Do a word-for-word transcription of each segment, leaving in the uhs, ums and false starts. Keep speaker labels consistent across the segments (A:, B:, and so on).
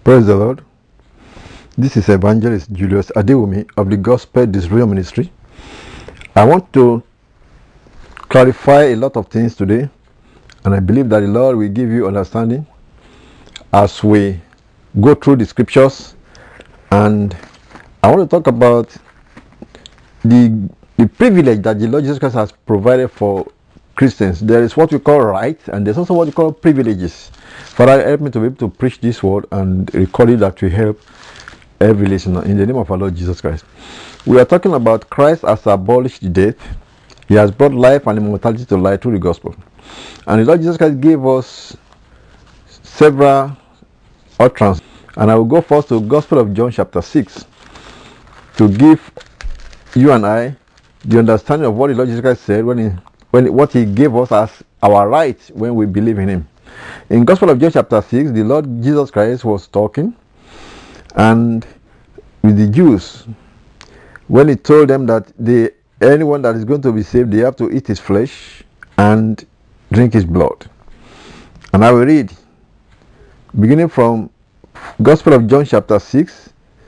A: Praise the Lord. This is Evangelist Julius Adewumi of the Gospel Disroyal Ministry. I want to clarify a lot of things today, and I believe that the Lord will give you understanding as we go through the scriptures. And I want to talk about the, the privilege that the Lord Jesus Christ has provided for Christians. There is what we call rights, and there's also what we call privileges. Father, help me to be able to preach this word and record it that will help every listener in the name of our Lord Jesus Christ. We are talking about Christ has abolished death. He has brought life and immortality to light through the gospel. And the Lord Jesus Christ gave us several utterances. And I will go first to Gospel of John chapter six to give you and I the understanding of what the Lord Jesus Christ said when he, when what he gave us as our right when we believe in him. In Gospel of John chapter six, the Lord Jesus Christ was talking and with the Jews when he told them that the anyone that is going to be saved, they have to eat his flesh and drink his blood. And I will read beginning from Gospel of John chapter six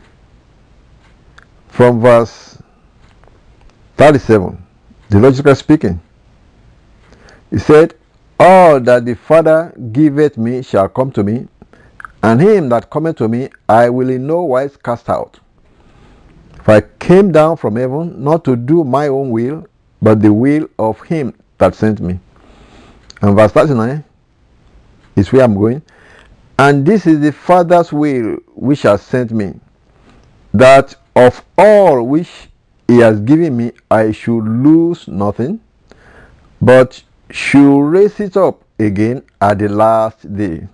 A: from verse thirty-seven. The Lord Jesus Christ speaking. He said, all that the Father giveth me shall come to me, and him that cometh to me I will in no wise cast out. For I came down from heaven not to do my own will, but the will of him that sent me. And verse thirty-nine is where I'm going. And this is the Father's will which has sent me, that of all which he has given me I should lose nothing, but should raise it up again at the last day.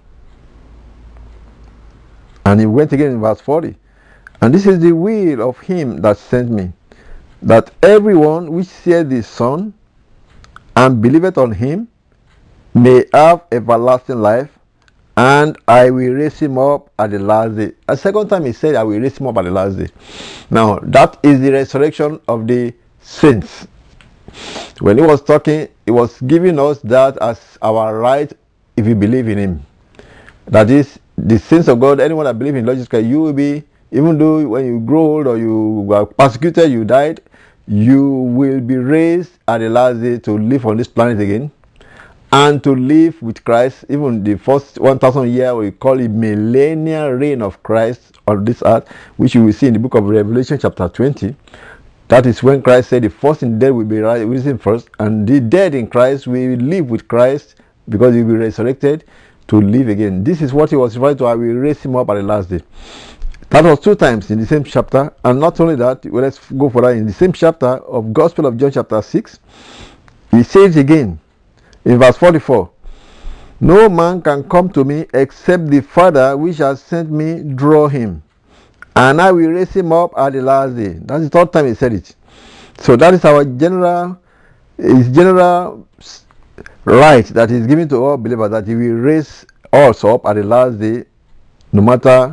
A: And he went again in verse forty. And this is the will of him that sent me, that everyone which seeth the Son and believeth on him may have everlasting life, and I will raise him up at the last day. A second time he said, I will raise him up at the last day. Now, that is the resurrection of the saints. When he was talking, he was giving us that as our right if we believe in him. That is, the saints of God, anyone that believes in Lord Jesus Christ, you will be, even though when you grow old or you were persecuted, you died, you will be raised at the last day to live on this planet again and to live with Christ. Even the first one thousand year, we call it millennial reign of Christ on this earth, which you will see in the book of Revelation chapter twenty. That is when Christ said the first in dead will be risen first, and the dead in Christ will live with Christ because he will be resurrected to live again. This is what he was referring to. I will raise him up at the last day. That was two times in the same chapter. And not only that, well, let's go for that. In the same chapter of Gospel of John chapter six, he says again in verse forty-four, no man can come to me except the Father which has sent me draw him, and I will raise him up at the last day. That's the third time he said it. So that is our general, his general right that is given to all believers, that he will raise us up at the last day, no matter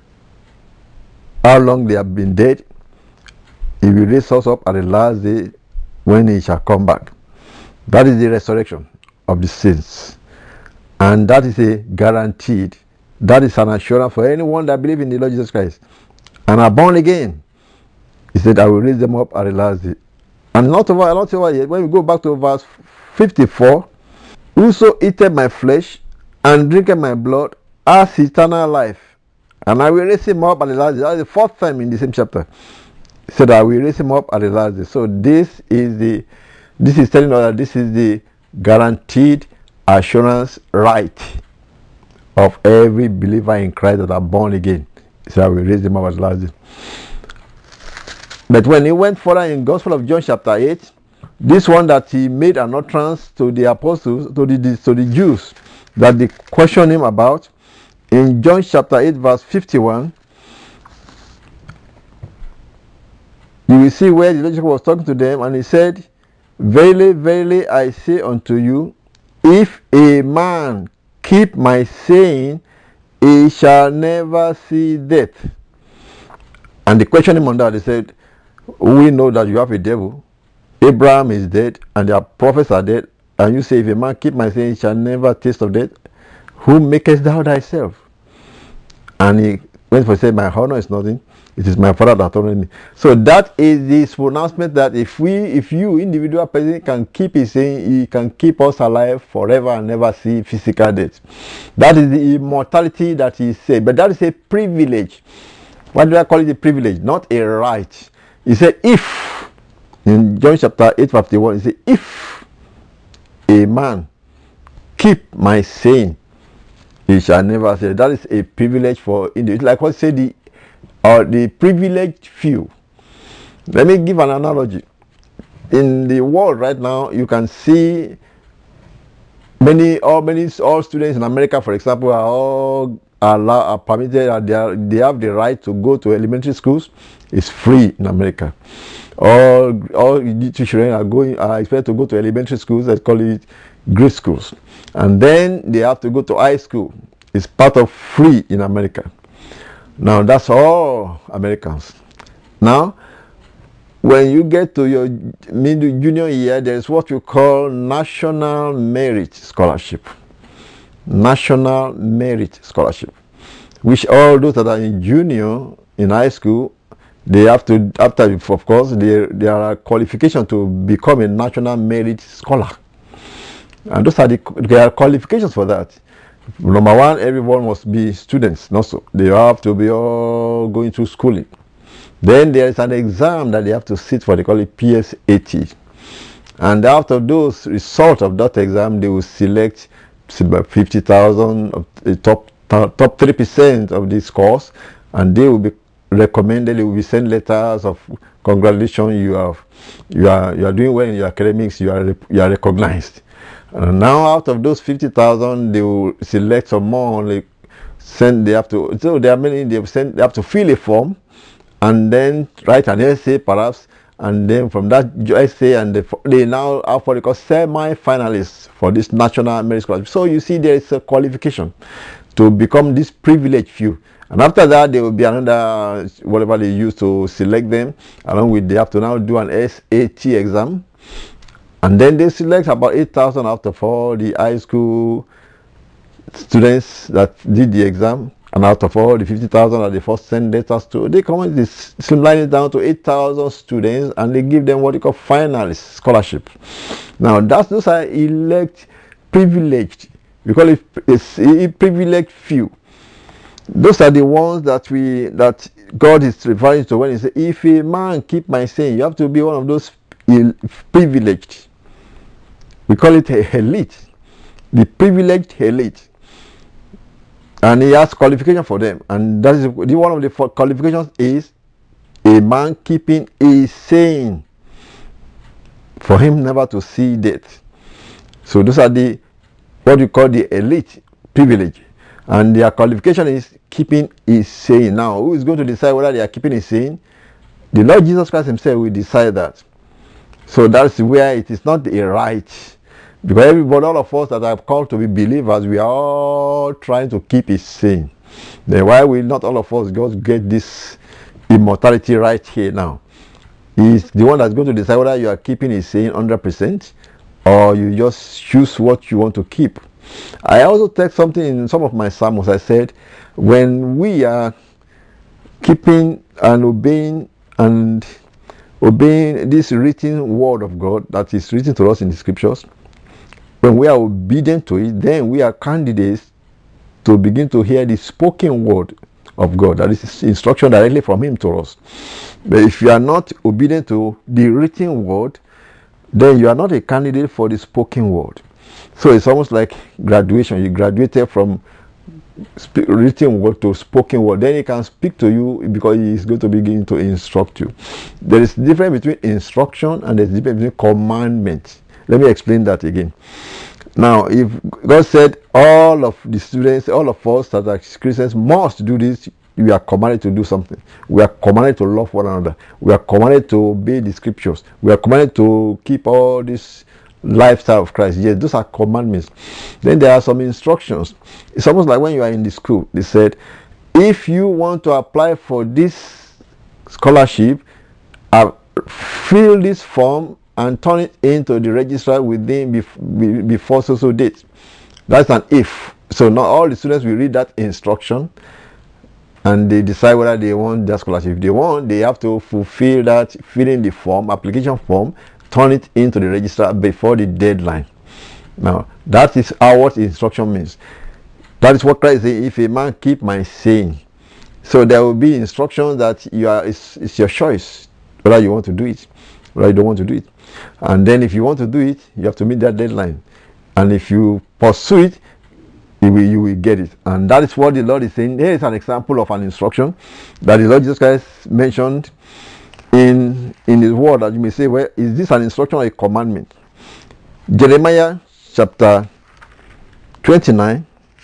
A: how long they have been dead. He will raise us up at the last day when he shall come back. That is the resurrection of the saints, and that is a guaranteed, that is an assurance for anyone that believes in the Lord Jesus Christ and are born again. He said, I will raise them up at the last day. And not over, not over yet. When we go back to verse fifty-four, whoso eateth my flesh and drinketh my blood has eternal life, and I will raise him up at the last day. That is the fourth time in the same chapter. He said, I will raise him up at the last day. So this is the, this is telling us that this is the guaranteed assurance right of every believer in Christ that are born again. He said, I will raise them up at the last day. But when he went further in Gospel of John chapter eight, this one that he made an utterance to the apostles, to the, to the Jews, that they questioned him about, in John chapter eight verse fifty-one, you will see where the Lord Jesus was talking to them, and he said, verily, verily, I say unto you, if a man keep my saying, he shall never see death. And they questioned him on that. They said, we know that you have a devil. Abraham is dead, and their prophets are dead, and you say, if a man keep my saying, he shall never taste of death. Who makest thou thyself? And he went for say, my honor is nothing. It is my Father that honored me. So that is this pronouncement that if we, if you, individual person, can keep it saying, he can keep us alive forever and never see physical death. That is the immortality that he said. But that is a privilege. What do I call it? A privilege, not a right. He said, if, in John chapter eight, fifty-one, he said, if a man keep my saying, he shall never say. That is a privilege for individuals. Like what say the or the privileged few. Let me give an analogy. In the world right now, you can see many, all many, all students in America, for example, are all allow, are permitted. Are, they, are, they have the right to go to elementary schools. It's free in America. All all children are going are expected to go to elementary schools. They call it grade schools, and then they have to go to high school. It's part of free in America. Now that's all Americans. Now, when you get to your middle junior year, there is what you call National Merit Scholarship. National Merit Scholarship, which all those that are in junior in high school, they have to, after, of course, there, there are qualifications to become a National Merit Scholar. And those are the, there are qualifications for that. Number one, everyone must be students. Not so. They have to be all going through schooling. Then there is an exam that they have to sit for. They call it P S A T. And after those results of that exam, they will select about fifty thousand of the top top three percent of this course, and they will be recommended. They will be sent letters of congratulations. You have you are you are doing well in your academics. You are you are recognized. And now out of those fifty thousand, they will select some more. Like send they have to. So there are many. They have sent. They have to fill a form, and then write an essay perhaps. And then from that essay, and they, they now have what they call semi-finalists for this National Merit Scholarship. So you see, there is a qualification to become this privileged few. And after that, there will be another whatever they use to select them. Along with they have to now do an S A T exam. And then they select about eight thousand out of all the high school students that did the exam. And out of all the fifty thousand that they first send letters to, they come and slimline it down to eight thousand students, and they give them what they call finalist scholarship. Now, that's, those are elect privileged. We call it it's a privileged few. Those are the ones that we that God is referring to when he says, if a man keep my saying, you have to be one of those privileged. We call it a elite, the privileged elite, and he has qualification for them. And that is the one of the qualifications is a man keeping a saying, for him never to see death. So those are the what we call the elite privilege, and their qualification is keeping his saying. Now, who is going to decide whether they are keeping his saying? The Lord Jesus Christ himself will decide that. So that's where it is not a right. Because everybody, all of us that are called to be believers, we are all trying to keep his saying. Then why will not all of us just get this immortality right here now? He's the one that's going to decide whether you are keeping his saying one hundred percent or you just choose what you want to keep. I also take something in some of my sermons. I said, when we are keeping and obeying and obeying this written word of God that is written to us in the scriptures, when we are obedient to it, then we are candidates to begin to hear the spoken word of God. That is instruction directly from him to us. But if you are not obedient to the written word, then you are not a candidate for the spoken word. So it's almost like graduation. You graduated from written word to spoken word. Then he can speak to you because he is going to begin to instruct you. There is a difference between instruction and there is a difference between commandment. Let me explain that again. Now, if God said all of the students, all of us that are Christians must do this, we are commanded to do something. We are commanded to love one another. We are commanded to obey the scriptures. We are commanded to keep all this lifestyle of Christ. Yes, those are commandments. Then there are some instructions. It's almost like when you are in the school. They said, if you want to apply for this scholarship, uh, fill this form and turn it into the registrar within bef before so so date. That's an if. So not all the students will read that instruction, and they decide whether they want that scholarship. If they want, they have to fulfill that, fill in the form, application form, turn it into the registrar before the deadline. Now, that is how what instruction means. That is what Christ says, if a man keep my saying. So there will be instructions that you are, it's, it's your choice whether you want to do it, whether you don't want to do it. And then if you want to do it, you have to meet that deadline. And if you pursue it, you will, you will get it. And that is what the Lord is saying. Here is an example of an instruction that the Lord Jesus Christ mentioned in, in his word, that you may say, well, is this an instruction or a commandment? Jeremiah chapter twenty-nine,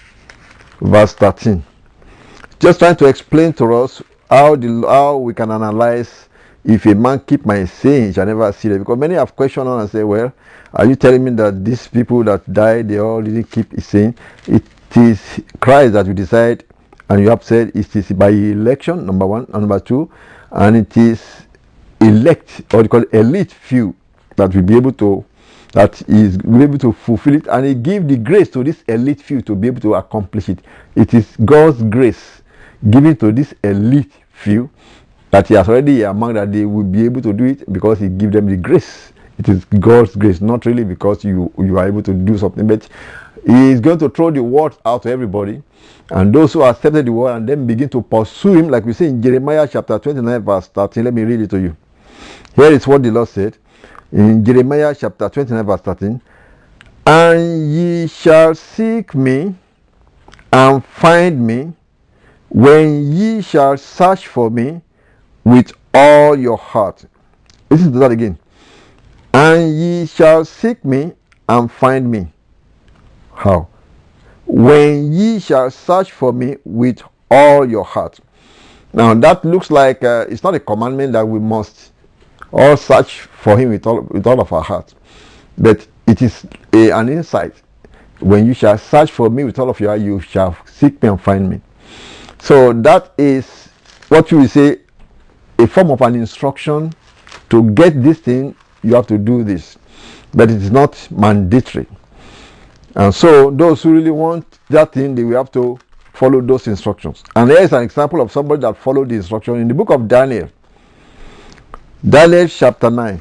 A: verse thirteen. Just trying to explain to us how the how we can analyze if a man keep my saying, he shall never see it. Because many have questioned on and say, well, are you telling me that these people that died, they all didn't keep his saying? It is Christ that you decide, and you have said it is by election, number one, and number two, and it is elect, or they call it elite few, that will be able to, that is will be able to fulfill it, and he give the grace to this elite few to be able to accomplish it. It is God's grace given to this elite few that he has already among that they will be able to do it because he give them the grace. It is God's grace, not really because you you are able to do something, but he is going to throw the word out to everybody, and those who accepted the word and then begin to pursue him, like we see in Jeremiah chapter twenty-nine, verse thirteen. Let me read it to you. Here is what the Lord said in Jeremiah chapter twenty-nine, verse thirteen. And ye shall seek me and find me, when ye shall search for me with all your heart. Listen to that again. And ye shall seek me and find me. How? When ye shall search for me with all your heart. Now that looks like uh, it's not a commandment that we must all search for him with all, with all of our heart, but it is a, an insight. When you shall search for me with all of your heart, you shall seek me and find me. So that is what you will say, a form of an instruction. To get this thing, you have to do this, but it is not mandatory. And so those who really want that thing, they will have to follow those instructions. And there is an example of somebody that followed the instruction in the book of Daniel. Daniel chapter nine.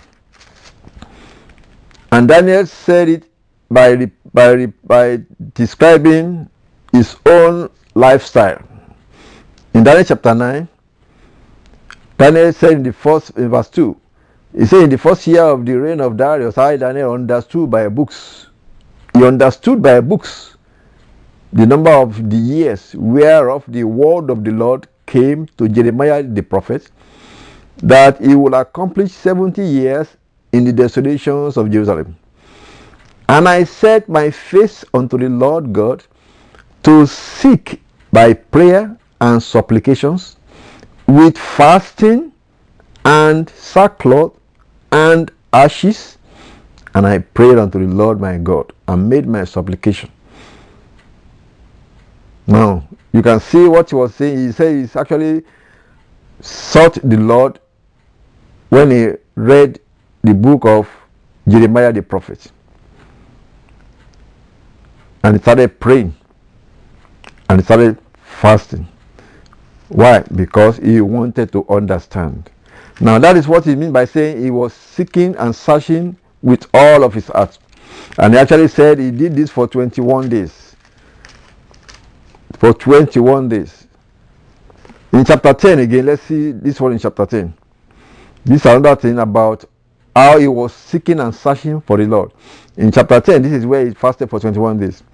A: And Daniel said it by, by, by describing his own lifestyle. In Daniel chapter nine, Daniel said in the first, in verse two, he said, in the first year of the reign of Darius, I, Daniel, understood by books. He understood by books the number of the years whereof the word of the Lord came to Jeremiah the prophet, that he will accomplish seventy years in the desolations of Jerusalem. And I set my face unto the Lord God to seek by prayer and supplications, with fasting and sackcloth and ashes, and I prayed unto the Lord my God and made my supplication. Now you can see what he was saying. He said he's actually sought the Lord when he read the book of Jeremiah the prophet, and he started praying and he started fasting. Why? Because he wanted to understand. Now that is what he means by saying he was seeking and searching with all of his heart. And he actually said he did this for twenty-one days. For twenty-one days. In chapter ten again, let's see this one in chapter ten. This is another thing about how he was seeking and searching for the Lord. In chapter ten, this is where he fasted for twenty-one days.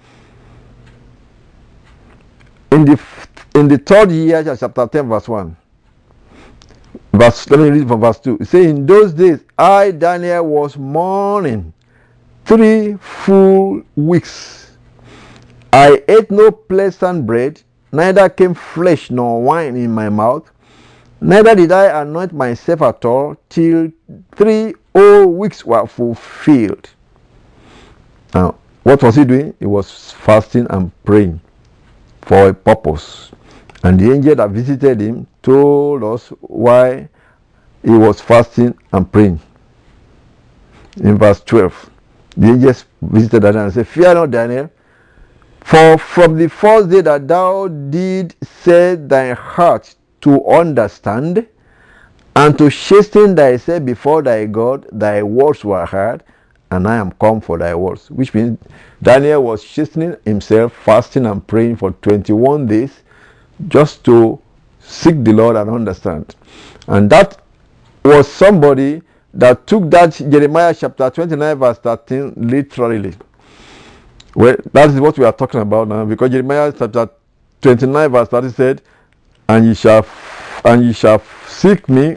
A: In the in the third year, chapter ten, verse one. Verse, let me read from verse two. It says, in those days, I, Daniel, was mourning three full weeks. I ate no pleasant bread, neither came flesh nor wine in my mouth, neither did I anoint myself at all, till three whole weeks were fulfilled. Now, what was he doing? He was fasting and praying for a purpose. And the angel that visited him told us why he was fasting and praying. In verse twelve, the angel visited Daniel and said, fear not, Daniel, For from the first day that thou did set thy heart to understand and to chasten thyself before thy God, thy words were heard, and I am come for thy words. Which means Daniel was chastening himself, fasting and praying for twenty-one days just to seek the Lord and understand. And that was somebody that took that Jeremiah chapter twenty-nine verse thirteen literally. Well, that is what we are talking about now, because Jeremiah chapter twenty-nine verse thirty said, and ye shall and ye shall seek me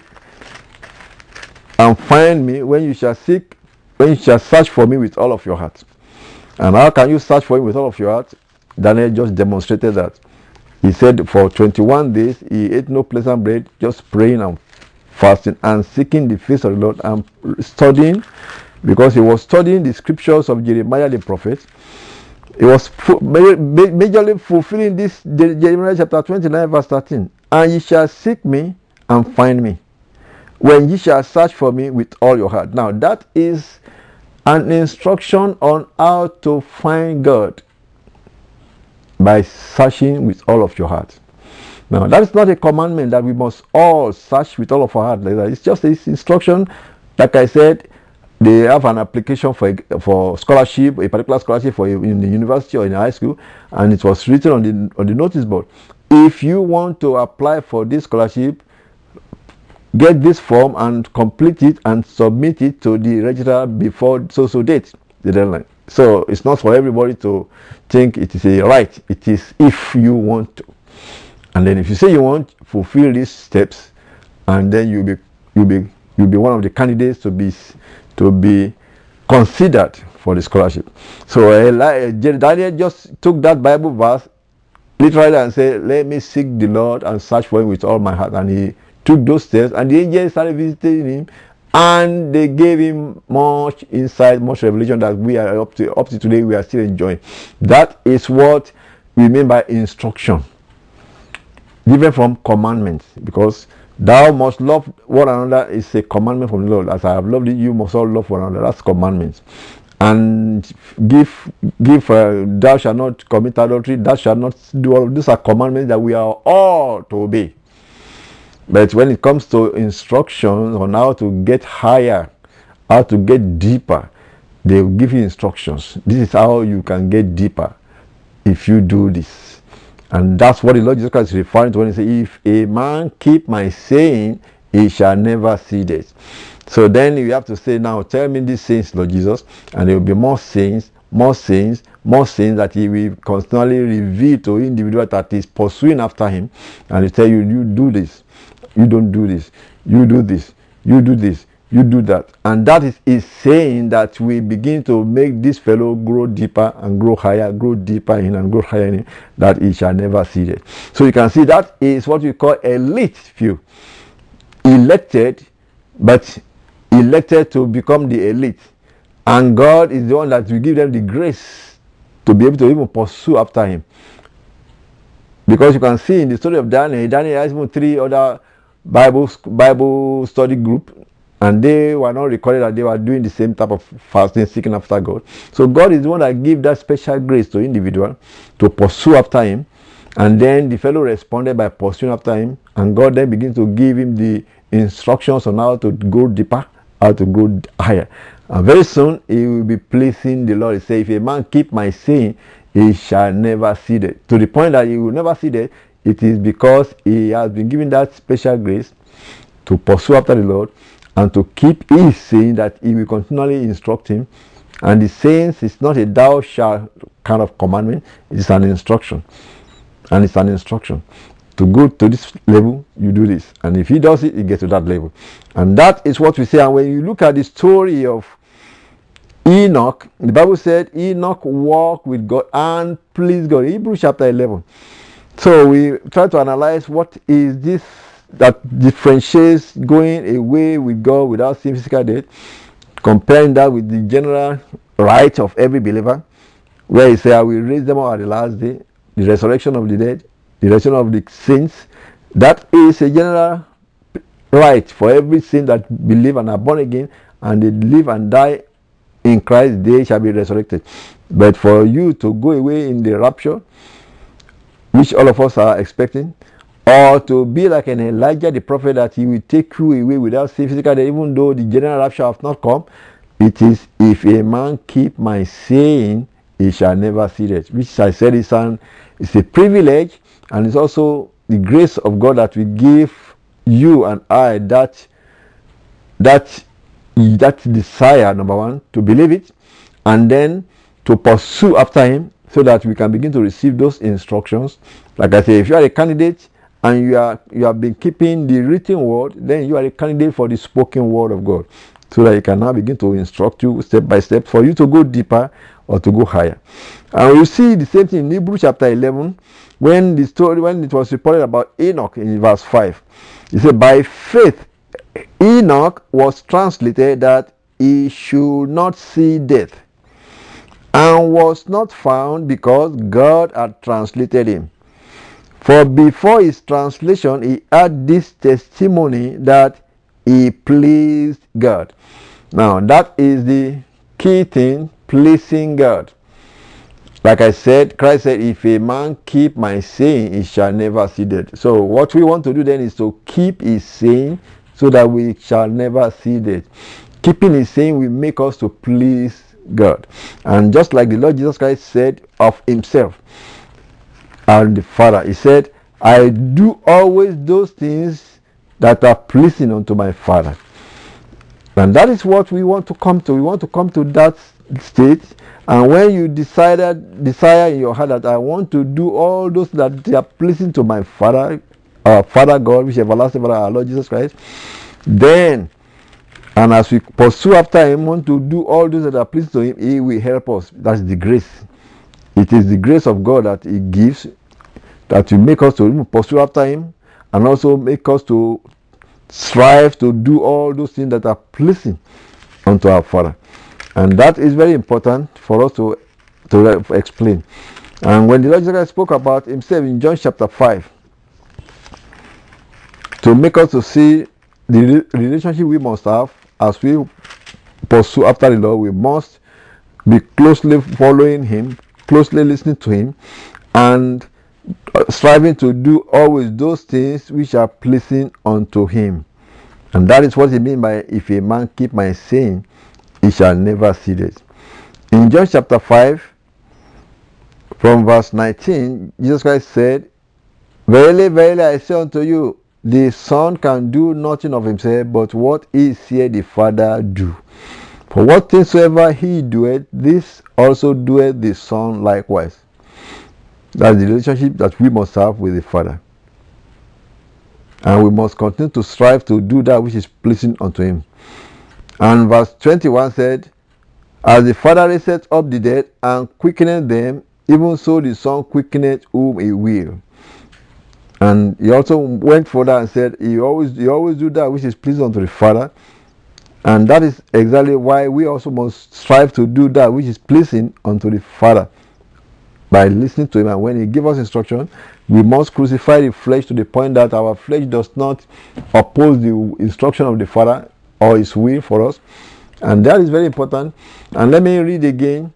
A: and find me when you shall seek when you shall search for me with all of your heart. And how can you search for him with all of your heart? Daniel just demonstrated that. He said for twenty-one days he ate no pleasant bread, just praying and fasting and seeking the face of the Lord and studying, because he was studying the scriptures of Jeremiah the prophet. He was fu- majorly fulfilling this Jeremiah chapter twenty-nine verse thirteen. And ye shall seek me and find me when ye shall search for me with all your heart. Now that is an instruction on how to find God, by searching with all of your heart. Now that is not a commandment that we must all search with all of our heart like that. It's just this instruction. Like I said, they have an application for a, for scholarship, a particular scholarship for a, in the university or in high school, and it was written on the on the notice board. If you want to apply for this scholarship, get this form and complete it and submit it to the registrar before so so date, the deadline. So it's not for everybody to think it is a right. It is if you want to. And then if you say you want, fulfill these steps, and then you'll be you'll be you'll be one of the candidates to be to be considered for the scholarship. So uh, Daniel just took that Bible verse literally and said, let me seek the Lord and search for him with all my heart. And he took those steps, and the angels started visiting him, and they gave him much insight, much revelation that we are up to up to today we are still enjoying. That is what we mean by instruction, different from commandments, because thou must love one another is a commandment from the Lord. As I have loved you, you must all love one another. That's commandments. And give give uh, thou shalt not commit adultery, thou shalt not do all of these are commandments that we are all to obey. But when it comes to instructions on how to get higher, how to get deeper, they will give you instructions. This is how you can get deeper if you do this. And that's what the Lord Jesus Christ is referring to when he says, if a man keep my saying, he shall never see death. So then you have to say, now tell me these sayings, Lord Jesus, and there will be more sayings, more sayings, more sayings that he will constantly reveal to individual that is pursuing after him, and he tell you, you do this, you don't do this, you do this, you do this, you do that. And that is, is saying that we begin to make this fellow grow deeper and grow higher, grow deeper in and grow higher in, that he shall never see it. So you can see that is what we call elite few. Elected, but elected to become the elite. And God is the one that will give them the grace to be able to even pursue after him. Because you can see in the story of Daniel, Daniel has even three other Bible, Bible study group, and they were not recorded that they were doing the same type of fasting, seeking after God. So God is the one that gives that special grace to individual to pursue after him. And then the fellow responded by pursuing after him, and God then begins to give him the instructions on how to go deeper, how to go higher. And very soon he will be pleasing the Lord. He says, if a man keep my saying, he shall never see death. To the point that he will never see death, it is because he has been given that special grace to pursue after the Lord and to keep his saying, that he will continually instruct him. And the sayings is not a thou shalt kind of commandment, it is an instruction. And it's an instruction. To go to this level, you do this. And if he does it, he gets to that level. And that is what we say. And when you look at the story of Enoch, the Bible said Enoch walked with God and pleased God. Hebrews chapter eleven. So we try to analyze what is this that differentiates going away with God without seeing physical death, comparing that with the general right of every believer, where he said, I will raise them up at the last day, the resurrection of the dead, the resurrection of the saints. That is a general right for every saint that believe and are born again, and they live and die in Christ, they shall be resurrected. But for you to go away in the rapture, which all of us are expecting, or to be like an Elijah the prophet, that he will take you away without seeing physical death, even though the general rapture has not come, it is, if a man keep my saying, he shall never see death. Which I said is an it's a privilege, and it's also the grace of God that will give you and I that that that desire, number one, to believe it, and then to pursue after him, so that we can begin to receive those instructions. Like I say, if you are a candidate and you are you have been keeping the written word, then you are a candidate for the spoken word of God, so that he can now begin to instruct you step by step for you to go deeper or to go higher. And you see the same thing in Hebrews chapter eleven, when the story when it was reported about Enoch in verse five. He said, by faith Enoch was translated that he should not see death, and was not found because God had translated him. For before his translation he had this testimony that he pleased God. Now that is the key thing, pleasing God. Like I said, Christ said, if a man keep my saying, he shall never see death. So what we want to do then is to keep his saying, so that we shall never see death. Keeping his saying will make us to please God. And just like the Lord Jesus Christ said of himself and the Father, he said, I do always those things that are pleasing unto my Father. And that is what we want to come to. We want to come to that state. And when you decided, desire in your heart that I want to do all those that they are pleasing to my Father, our Father God, which is everlasting Father, our Lord Jesus Christ, then, and as we pursue after him, want to do all those that are pleasing to him, he will help us. That's the grace. It is the grace of God that he gives, that will make us to pursue after him, and also make us to strive to do all those things that are pleasing unto our Father. And that is very important for us to, to explain. And when the Lord Jesus Christ spoke about himself in John chapter five, to make us to see the relationship we must have as we pursue after the Lord, we must be closely following him, closely listening to him, and striving to do always those things which are pleasing unto him. And that is what he means by, if a man keep my saying, he shall never see death. In John chapter five, from verse nineteen, Jesus Christ said, verily, verily, I say unto you, the Son can do nothing of himself, but what he seeth the Father do. For what things soever he doeth, this also doeth the Son likewise. That's the relationship that we must have with the Father. And we must continue to strive to do that which is pleasing unto him. And verse twenty-one said, as the Father raiseth up the dead and quickeneth them, even so the Son quickeneth whom he will. And he also went further and said, he always, he always do that which is pleasing unto the Father. And that is exactly why we also must strive to do that which is pleasing unto the Father, by listening to him. And when he gives us instruction, we must crucify the flesh to the point that our flesh does not oppose the instruction of the Father or his will for us. And that is very important. And let me read again.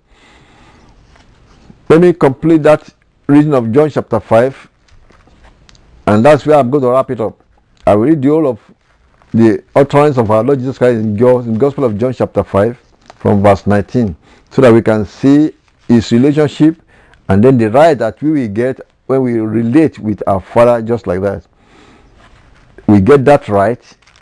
A: Let me complete that reading of John chapter five. And that's where I'm going to wrap it up. I will read the whole of the utterance of our Lord Jesus Christ in the Gospel of John chapter five, from verse nineteen, so that we can see his relationship and then the right that we will get when we relate with our Father, just like that. We get that right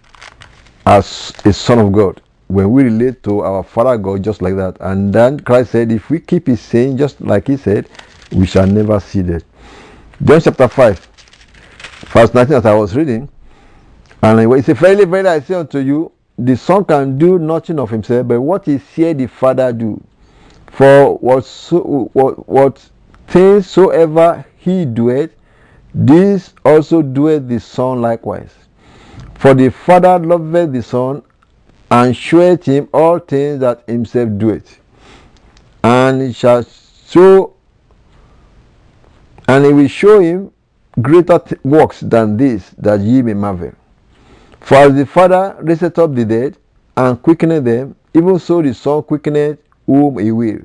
A: as a son of God when we relate to our Father God, just like that. And then Christ said, if we keep his saying just like he said, we shall never see death. John chapter five, verse nineteen, as I was reading, and he said, verily, verily, I say unto you, the Son can do nothing of himself, but what he seeth the Father do. For what, so, what, what things soever he doeth, this also doeth the Son likewise. For the Father loveth the Son, and showeth him all things that himself doeth. And he shall show, and he will show him greater th- works than this, that ye may marvel. For as the Father raiseth up the dead, and quickeneth them, even so the Son quickeneth whom he will.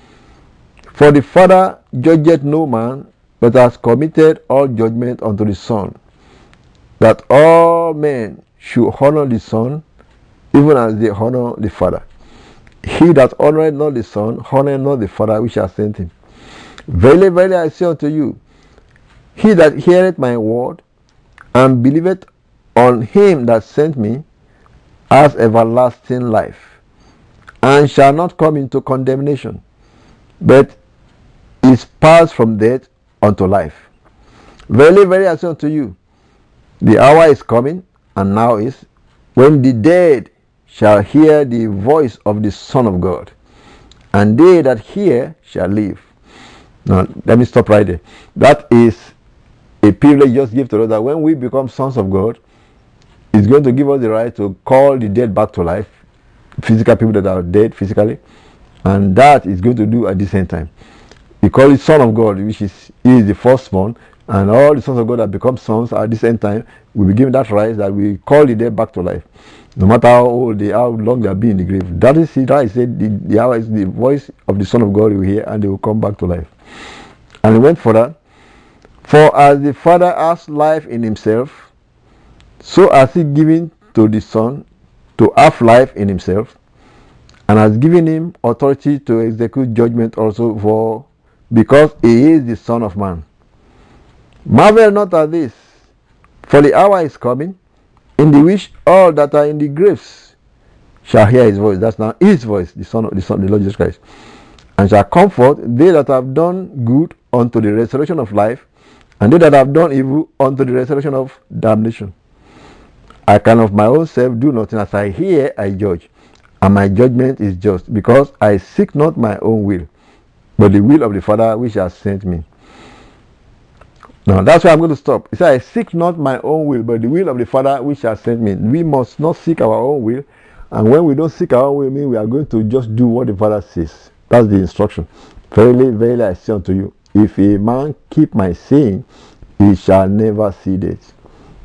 A: For the Father judgeth no man, but has committed all judgment unto the Son, that all men should honor the Son, even as they honor the Father. He that honoreth not the Son, honoureth not the Father which hath sent him. Verily, verily, I say unto you, he that heareth my word, and believeth on him that sent me, has everlasting life, and shall not come into condemnation, but is passed from death unto life. Verily, verily, I say unto you, the hour is coming, and now is, when the dead shall hear the voice of the Son of God, and they that hear shall live. Now, let me stop right there. That is a privilege just give to us, that when we become sons of God, it's going to give us the right to call the dead back to life, physical people that are dead physically, and that is going to do at the same time. We call it Son of God, which is he is the firstborn, and all the sons of God that become sons at the same time will be given that right that we call the dead back to life, no matter how old they, how long they have been in the grave. That is it. I said the, the hour is the voice of the Son of God will hear, and they will come back to life. And he went further. For as the Father has life in himself, so has he given to the Son to have life in himself, and has given him authority to execute judgment also, for because he is the Son of Man. Marvel not at this, for the hour is coming, in the which all that are in the graves shall hear his voice. That's now his voice, the Son of the Son, the Lord Jesus Christ, and shall comfort they that have done good unto the resurrection of life, and they that have done evil unto the resurrection of damnation. I can of my own self do nothing. As I hear, I judge, and my judgment is just, because I seek not my own will, but the will of the Father which has sent me. Now that's why I'm going to stop. He said, I seek not my own will, but the will of the Father which has sent me. We must not seek our own will, and when we don't seek our own will, mean we are going to just do what the Father says. That's the instruction. Verily, verily, I say unto you, if a man keep my saying, he shall never see death.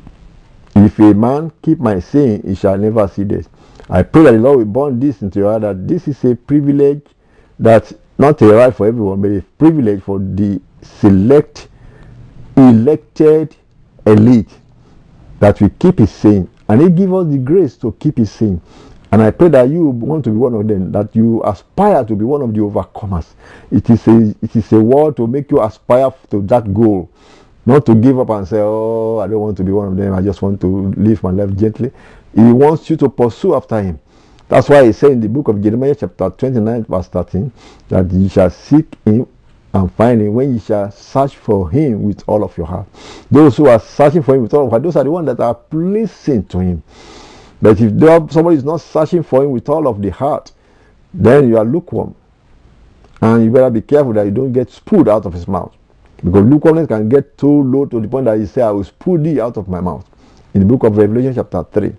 A: If a man keep my saying, he shall never see death. I pray that the Lord will burn this into your heart, that this is a privilege, that's not a right for everyone, but a privilege for the select, elected elite, that we keep his saying, and he give us the grace to keep his saying. And I pray that you want to be one of them, that you aspire to be one of the overcomers. It is a, it is a word to make you aspire to that goal, not to give up and say, oh, I don't want to be one of them, I just want to live my life gently. He wants you to pursue after him. That's why he said in the book of Jeremiah chapter twenty-nine verse thirteen, that you shall seek him and find him when you shall search for him with all of your heart. Those who are searching for him with all of your heart, those are the ones that are pleasing to him. But if somebody is not searching for him with all of the heart, then you are lukewarm. And you better be careful that you don't get spewed out of his mouth. Because lukewarmness can get too low to the point that he say, I will spew thee out of my mouth. In the book of Revelation chapter three.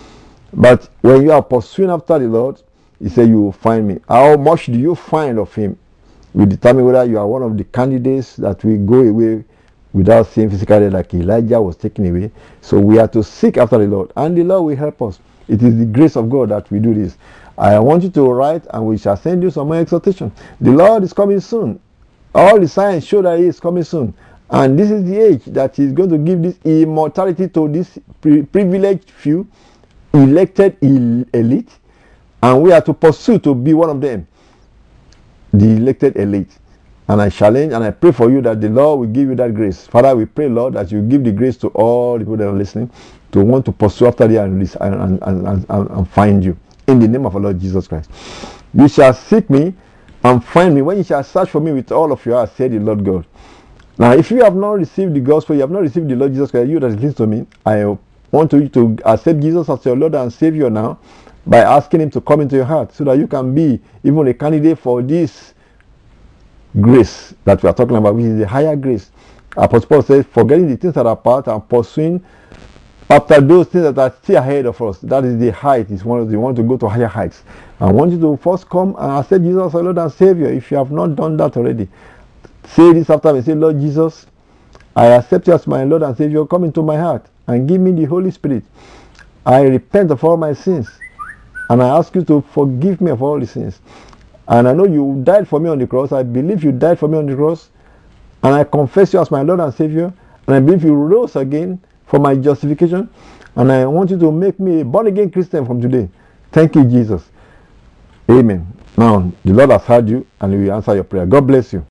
A: But when you are pursuing after the Lord, he said, you will find me. How much do you find of him will determine whether you are one of the candidates that will go away without seeing physically, like Elijah was taken away. So we are to seek after the Lord, and the Lord will help us. It is the grace of God that we do this. I want you to write, and we shall send you some more exhortation. The Lord is coming soon. All the signs show that he is coming soon. And this is the age that he is going to give this immortality to this pri privileged few, elected elite, and we are to pursue to be one of them, the elected elite. And I challenge and I pray for you that the Lord will give you that grace. Father, we pray, Lord, that you give the grace to all the people that are listening to want to pursue after you and, and, and, and, and find you. In the name of our Lord Jesus Christ. You shall seek me and find me when you shall search for me with all of your heart, said the Lord God. Now, if you have not received the gospel, you have not received the Lord Jesus Christ, you that listen to me, I want you to accept Jesus as your Lord and Savior now by asking him to come into your heart so that you can be even a candidate for this grace that we are talking about, which is the higher grace. Apostle Paul says, forgetting the things that are apart and pursuing after those things that are still ahead of us. That is the height. It's one of the, you want to go to higher heights. I want you to first come and accept Jesus as Lord and Savior. If you have not done that already, say this after me. Say, Lord Jesus, I accept you as my Lord and Savior. Come into my heart and give me the Holy Spirit. I repent of all my sins. And I ask you to forgive me of all the sins. And I know you died for me on the cross. I believe you died for me on the cross. And I confess you as my Lord and Savior. And I believe you rose again for my justification. And I want you to make me a born again Christian from today. Thank you, Jesus. Amen. Now, the Lord has heard you and He will answer your prayer. God bless you.